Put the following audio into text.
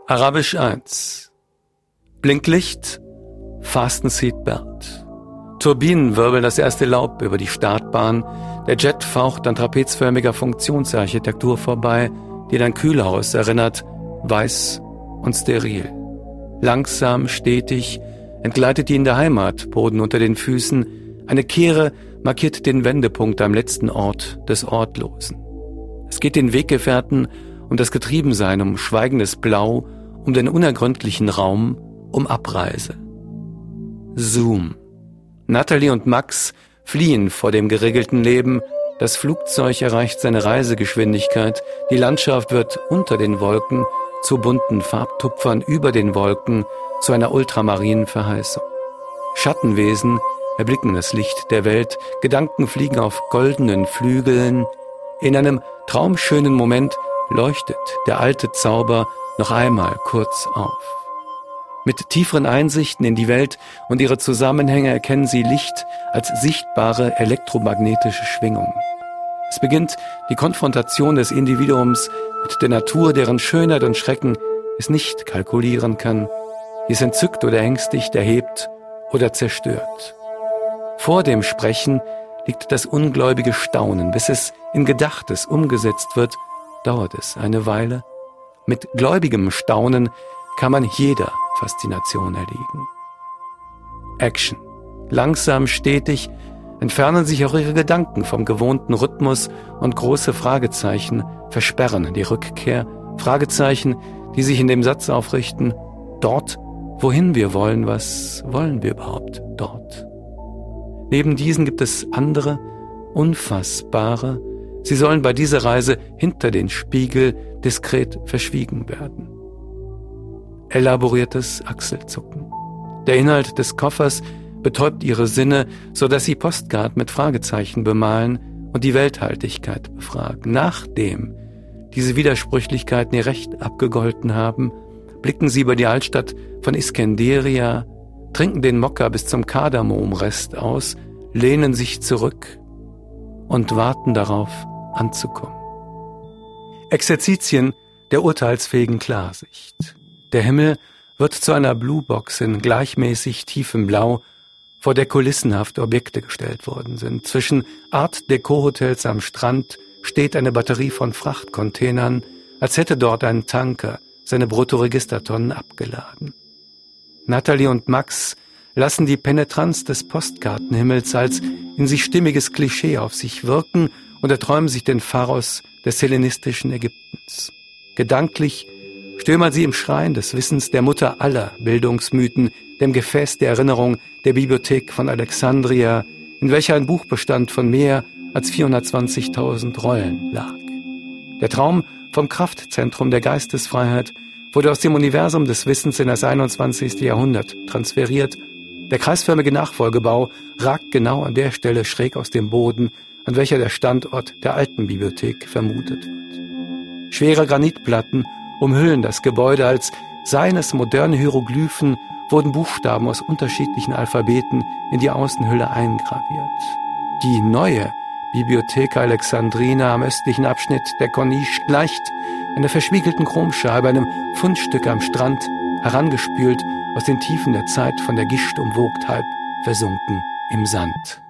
Arabisch 1. Blinklicht, Fasten Seatbelt. Turbinen wirbeln das erste Laub über die Startbahn. Der Jet faucht an trapezförmiger Funktionsarchitektur vorbei, die an ein Kühlhaus erinnert, weiß und steril. Langsam, stetig entgleitet die in der Heimat, Boden unter den Füßen. Eine Kehre markiert den Wendepunkt am letzten Ort des Ortlosen. Es geht den Weggefährten um das Getriebensein, um schweigendes Blau, um den unergründlichen Raum, um Abreise. Zoom. Natalie und Max fliehen vor dem geregelten Leben. Das Flugzeug erreicht seine Reisegeschwindigkeit. Die Landschaft wird unter den Wolken zu bunten Farbtupfern über den Wolken, zu einer ultramarinen Verheißung. Schattenwesen erblicken das Licht der Welt. Gedanken fliegen auf goldenen Flügeln. In einem traumschönen Moment leuchtet der alte Zauber noch einmal kurz auf. Mit tieferen Einsichten in die Welt und ihre Zusammenhänge erkennen sie Licht als sichtbare elektromagnetische Schwingung. Es beginnt die Konfrontation des Individuums mit der Natur, deren Schönheit und Schrecken es nicht kalkulieren kann, die es entzückt oder ängstigt, erhebt oder zerstört. Vor dem Sprechen liegt das ungläubige Staunen. Bis es in Gedachtes umgesetzt wird, dauert es eine Weile. Mit gläubigem Staunen kann man jeder Faszination erliegen. Action. Langsam, stetig entfernen sich auch ihre Gedanken vom gewohnten Rhythmus und große Fragezeichen versperren die Rückkehr. Fragezeichen, die sich in dem Satz aufrichten: Dort, wohin wir wollen, was wollen wir überhaupt dort? Neben diesen gibt es andere, unfassbare. Sie sollen bei dieser Reise hinter den Spiegel diskret verschwiegen werden. Elaboriertes Achselzucken. Der Inhalt des Koffers betäubt ihre Sinne, so dass sie Postkarten mit Fragezeichen bemalen und die Welthaltigkeit befragen. Nachdem diese Widersprüchlichkeiten ihr Recht abgegolten haben, blicken sie über die Altstadt von Iskenderia, trinken den Mokka bis zum Kardamomrest aus, lehnen sich zurück und warten darauf, anzukommen. Exerzitien der urteilsfähigen Klarsicht. Der Himmel wird zu einer Bluebox in gleichmäßig tiefem Blau, vor der kulissenhaft Objekte gestellt worden sind. Zwischen Art-Deco-Hotels am Strand steht eine Batterie von Frachtcontainern, als hätte dort ein Tanker seine Bruttoregistertonnen abgeladen. Natalie und Max lassen die Penetranz des Postkartenhimmels als in sich stimmiges Klischee auf sich wirken und erträumen sich den Pharos des hellenistischen Ägyptens. Gedanklich stöbern sie im Schrein des Wissens der Mutter aller Bildungsmythen, dem Gefäß der Erinnerung der Bibliothek von Alexandria, in welcher ein Buchbestand von mehr als 420.000 Rollen lag. Der Traum vom Kraftzentrum der Geistesfreiheit wurde aus dem Universum des Wissens in das 21. Jahrhundert transferiert. Der kreisförmige Nachfolgebau ragt genau an der Stelle schräg aus dem Boden, an welcher der Standort der alten Bibliothek vermutet wird. Schwere Granitplatten umhüllen das Gebäude, als seien es moderne Hieroglyphen, wurden Buchstaben aus unterschiedlichen Alphabeten in die Außenhülle eingraviert. Die neue Bibliotheca Alexandrina am östlichen Abschnitt der Corniche gleicht einer verschwiegelten Chromscheibe, einem Fundstück am Strand, herangespült aus den Tiefen der Zeit von der Gischt umwogt, halb versunken im Sand.